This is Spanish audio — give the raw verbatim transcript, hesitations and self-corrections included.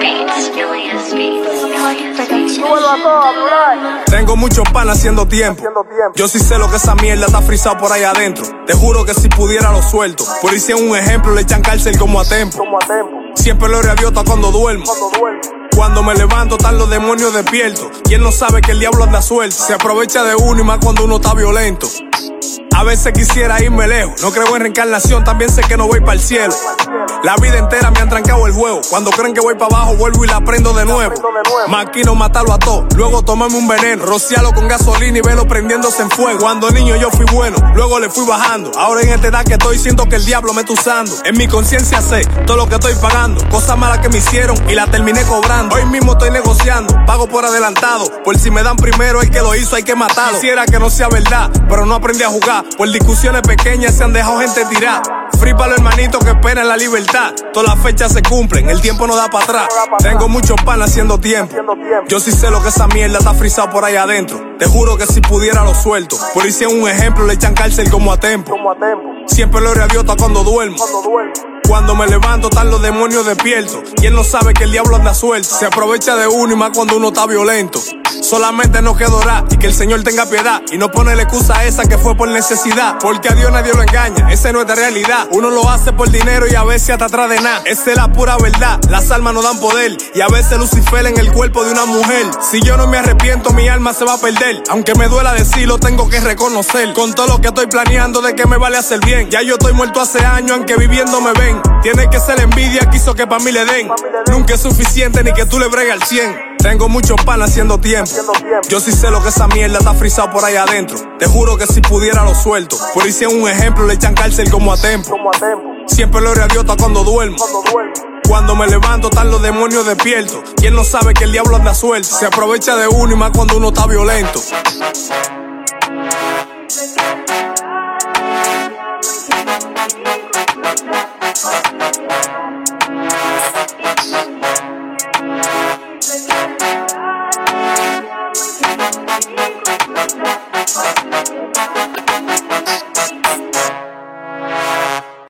Tengo muchos panas haciendo tiempo. Yo sí sé lo que esa mierda está frisado por ahí adentro. Te juro que si pudiera lo suelto. Por hice un ejemplo, le echan cárcel como a Tempo. Siempre lo reaviota cuando duermo. Cuando me levanto están los demonios despiertos. ¿Quién no sabe que el diablo anda suelto? Se aprovecha de uno y más cuando uno está violento. A veces quisiera irme lejos. No creo en reencarnación, también sé que no voy para el cielo. La vida entera me han trancado el juego. Cuando creen que voy para abajo, vuelvo y la prendo de nuevo. Maquino matarlo a todo, luego tomarme un veneno, rociarlo con gasolina y verlo prendiéndose en fuego. Cuando niño yo fui bueno, luego le fui bajando. Ahora en esta edad que estoy, siento que el diablo me está usando. En mi conciencia sé todo lo que estoy pagando, cosas malas que me hicieron y la terminé cobrando. Hoy mismo estoy negociando, pago por adelantado. Por si me dan primero, el que lo hizo hay que matarlo. Quisiera que no sea verdad, pero no aprendí a jugar. Por discusiones pequeñas se han dejado gente tirar. Free para los hermanitos que esperan la libertad. Todas las fechas se cumplen, el tiempo no da para atrás. Tengo muchos panas haciendo tiempo. Yo sí sé lo que esa mierda está frisado por ahí adentro. Te juro que si pudiera lo suelto. Por hice un ejemplo, le echan cárcel como a Tempo. Siempre lo reaviota cuando duermo. Cuando me levanto están los demonios despiertos. ¿Quién no sabe que el diablo anda suelto? Se aprovecha de uno y más cuando uno está violento. Solamente no queda orar y que el Señor tenga piedad. Y no pone la excusa a esa que fue por necesidad. Porque a Dios nadie lo engaña, esa es nuestra realidad. Uno lo hace por dinero y a veces hasta atrás de nada. Esa es la pura verdad, las almas no dan poder. Y a veces Lucifer en el cuerpo de una mujer. Si yo no me arrepiento mi alma se va a perder. Aunque me duela decirlo tengo que reconocer. Con todo lo que estoy planeando de que me vale hacer bien. Ya yo estoy muerto hace años aunque viviendo me ven. Tiene que ser envidia que hizo que pa' mí le den. Nunca es suficiente ni que tú le bregues al cien. Tengo muchos panas haciendo tiempo. Yo sí sé lo que esa mierda está frisado por ahí adentro. Te juro que si pudiera lo suelto. Por hice un ejemplo, le echan cárcel como a Tempo. Siempre lo reaviota cuando duermo. Cuando me levanto están los demonios despiertos. ¿Quién no sabe que el diablo anda suelto? Se aprovecha de uno y más cuando uno está violento.